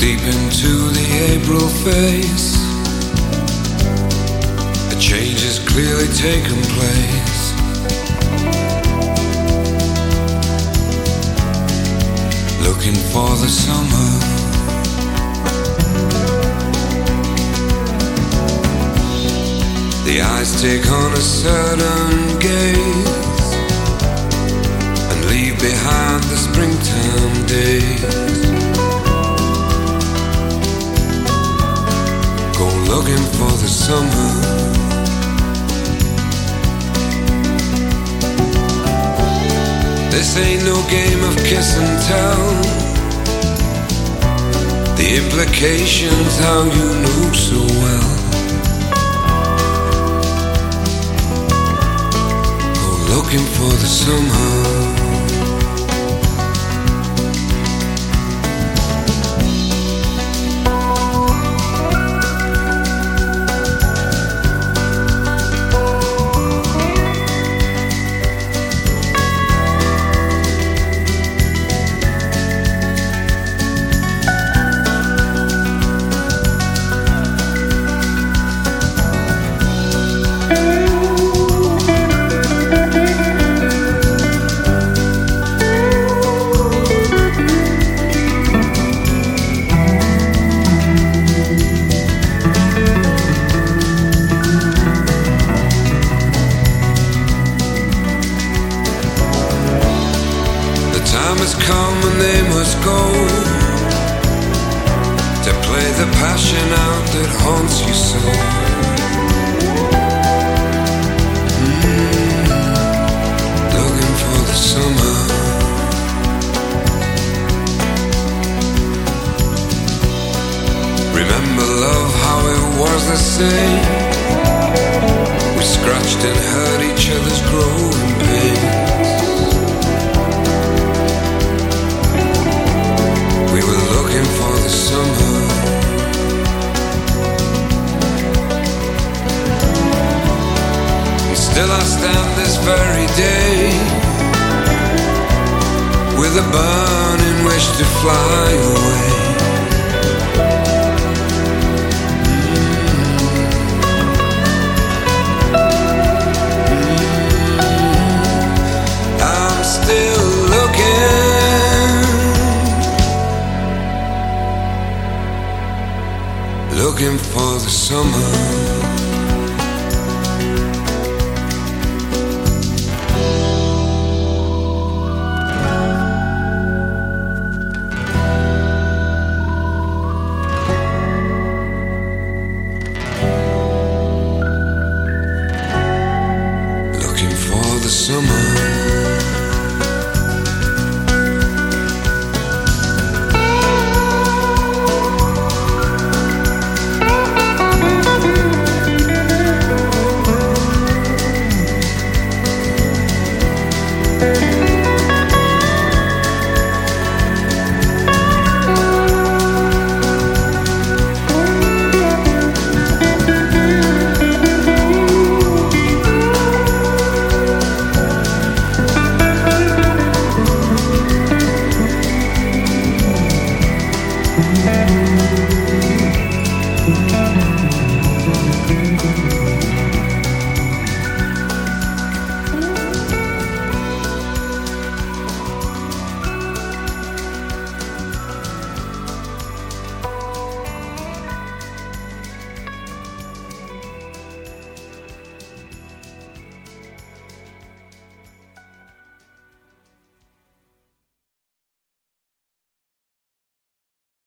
deep into the April face. A change has clearly taken place. Looking for the summer. The eyes take on a certain gaze and leave behind the springtime days. Go looking for the summer. This ain't no game of kiss and tell. The implications how you know so well. Go looking for the summer. Time has come and they must go to play the passion out that haunts you so. Looking for the summer. Remember love, how it was the same. We scratched and hurt each other's growing pains. We were looking for the summer. And still I stand this very day with a burning wish to fly away. I'm still looking for the summer. Looking for the summer.